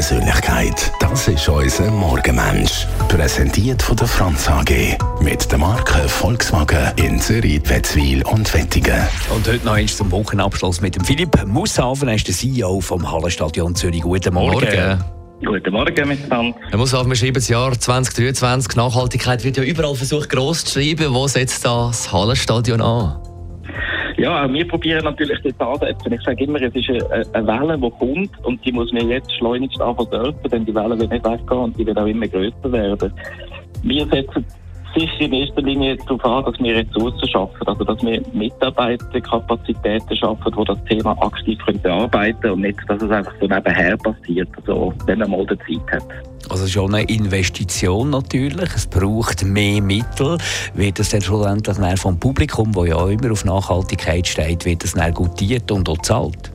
Persönlichkeit. Das ist unser Morgenmensch. Präsentiert von der Franz AG. Mit der Marke Volkswagen in Zürich, Wetzwil und Wettingen. Und heute noch eins zum Wochenabschluss mit dem Philipp Musshafen. Er ist der CEO vom Hallenstadion Zürich. Guten Morgen. Guten Morgen miteinander. Herr Musshafen, wir schreiben das Jahr 2023. Nachhaltigkeit wird ja überall versucht, gross zu schreiben. Wo setzt das Hallenstadion an? Ja, wir probieren natürlich das ansetzen. Ich sage immer, es ist eine Welle, die kommt und die muss man jetzt schleunigst anfangen dürfen, denn die Welle wird nicht weggehen und die wird auch immer grösser werden. Wir setzen sicher in erster Linie darauf an, dass wir Ressourcen schaffen, also dass wir Mitarbeiterkapazitäten schaffen, die das Thema aktiv bearbeiten können und nicht, dass es einfach so nebenher passiert, also wenn man mal die Zeit hat. Also schon eine Investition natürlich. Es braucht mehr Mittel. Wird das dann schlussendlich vom Publikum, das ja auch immer auf Nachhaltigkeit steht, wird das dann gutiert und auch bezahlt?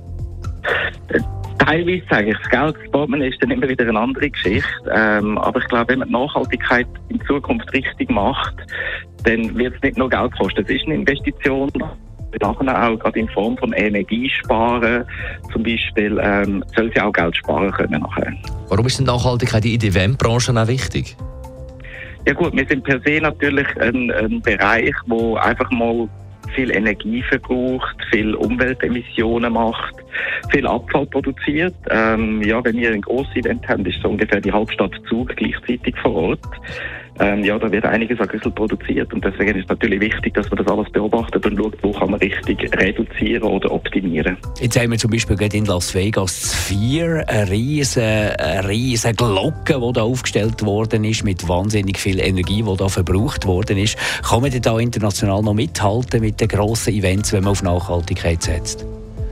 Teilweise sage ich, das Geld, das Portemonnaie ist dann immer wieder eine andere Geschichte. Aber ich glaube, wenn man die Nachhaltigkeit in Zukunft richtig macht, dann wird es nicht nur Geld kosten. Es ist eine Investition. Nachher auch gerade in Form von Energiesparen zum Beispiel soll sie auch Geld sparen können nachher. Warum ist denn Nachhaltigkeit in der Eventbranche auch wichtig? Ja gut, wir sind per se natürlich ein Bereich, wo einfach mal viel Energie verbraucht, viel Umweltemissionen macht, viel Abfall produziert. Wenn wir ein grosses Event haben, ist so ungefähr die Hauptstadt Zug gleichzeitig vor Ort. Da wird einiges an Güssel produziert und deswegen ist es natürlich wichtig, dass man das alles beobachtet und schaut, wo kann man richtig reduzieren oder optimieren. Jetzt haben wir zum Beispiel gerade in Las Vegas Sphere eine riesen Glocke, die da aufgestellt worden ist, mit wahnsinnig viel Energie, die da verbraucht worden ist. Kann man denn da international noch mithalten mit den grossen Events, wenn man auf Nachhaltigkeit setzt?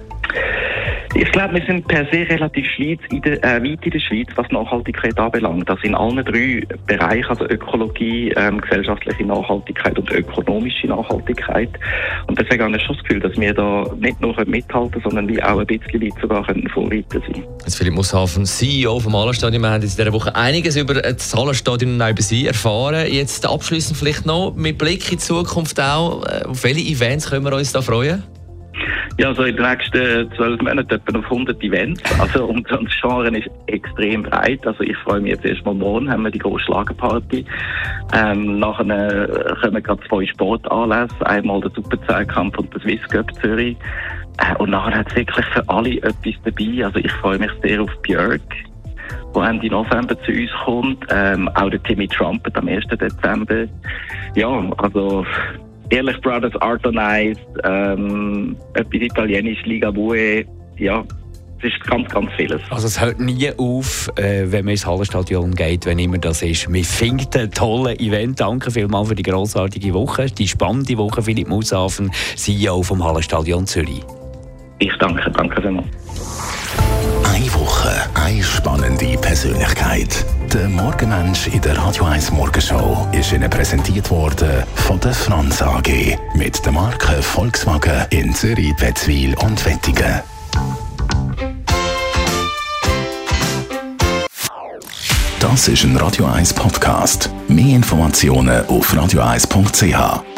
Ich glaube, wir sind per se relativ weit in der Schweiz, was Nachhaltigkeit anbelangt. Also in allen 3 Bereichen, also Ökologie, gesellschaftliche Nachhaltigkeit und ökonomische Nachhaltigkeit. Und deswegen habe ich schon das Gefühl, dass wir da nicht nur mithalten, sondern wie auch ein bisschen weit sogar Vorreiter sein. Jetzt Philipp Musshafen, CEO vom Hallenstadion. Wir haben jetzt in dieser Woche einiges über das Hallenstadion und auch über Sie erfahren. Jetzt abschliessend vielleicht noch mit Blick in die Zukunft auch. Auf welche Events können wir uns da freuen? Ja, so in den nächsten 12 Monaten etwa auf 100 Events. Also, und das Genre ist extrem breit. Also, ich freue mich jetzt erstmal morgen, haben wir die grosse Schlagerparty. Nachher kommen gerade 2 Sportanlässe. Einmal der Super-10-Kampf und der Swiss Cup Zürich. Und nachher hat es wirklich für alle etwas dabei. Also, ich freue mich sehr auf Björk, der Ende November zu uns kommt. Auch der Timmy Trumpet am 1. Dezember. Ja, also, Ehrlich Brothers, Art on Ice, etwas Italienisch, Liga Bue, ja, es ist ganz, ganz vieles. Also es hört nie auf, wenn man ins Hallenstadion geht, wenn immer das ist. Wir finden ein tolles Event. Danke vielmals für die grossartige Woche, die spannende Woche, Philipp Musshafen, CEO vom Hallenstadion Zürich. Ich danke vielmals. Eine Woche, eine spannende Persönlichkeit. Der Morgenmensch in der Radio 1 Morgenshow ist Ihnen präsentiert worden von der Franz AG. Mit der Marke Volkswagen in Zürich, Wetzwil und Wettingen. Das ist ein Radio 1 Podcast. Mehr Informationen auf radio1.ch.